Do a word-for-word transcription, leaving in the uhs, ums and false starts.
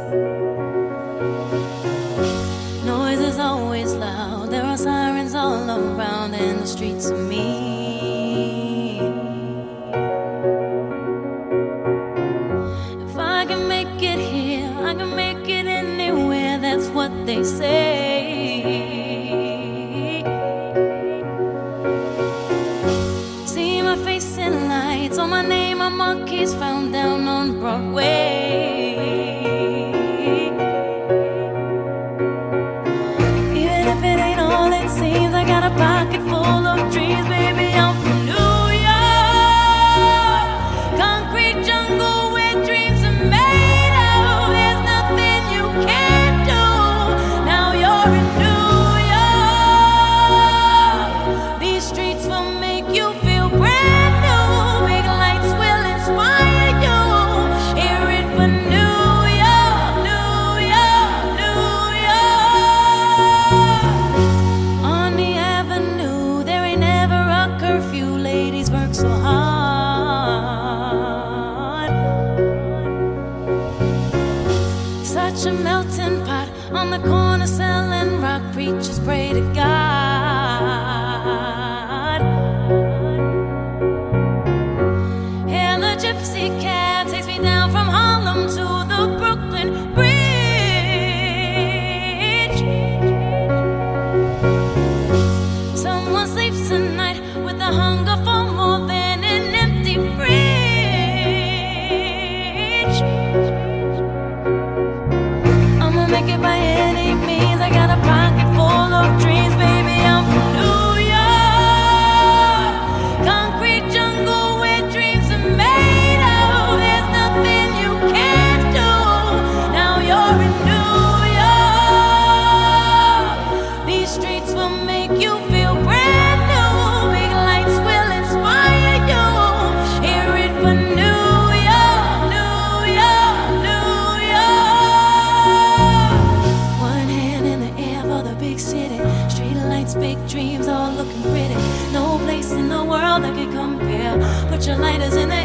Noise is always loud, there are sirens all around, and the streets are mean. If I can make it here, I can make it anywhere, that's what they say. See my face in lights, on my name a monkey's found down on Broadway. Even if it ain't all it seems, I got a pocket full of dreams, baby, I'm from New York. Concrete jungle where dreams are made of, there's nothing you can't do. Now you're in New York. These streets will make you feel brand new. Big lights will inspire you. Hear it for New York, New York, New York. On the avenue, there ain't never a curfew. Ladies work so hard. Such a melting pot on the corner selling rock. Preachers pray to God. And the gypsy cab takes me down from Harlem to the Brooklyn Bridge. Someone sleeps tonight with a hunger for more than an empty fridge. I'ma make it by any means, I got a pocket full of dreams, baby, I'm from New York. Concrete jungle where dreams are made of, there's nothing you can't do. Now you're in New York. These streets will make you feel brand new. Big lights will inspire you. Hear it for New York, New York, New York. One hand in the air for the big city. Street lights, big dreams, all looking pretty. No place in the world that could compare. Put your lighters in the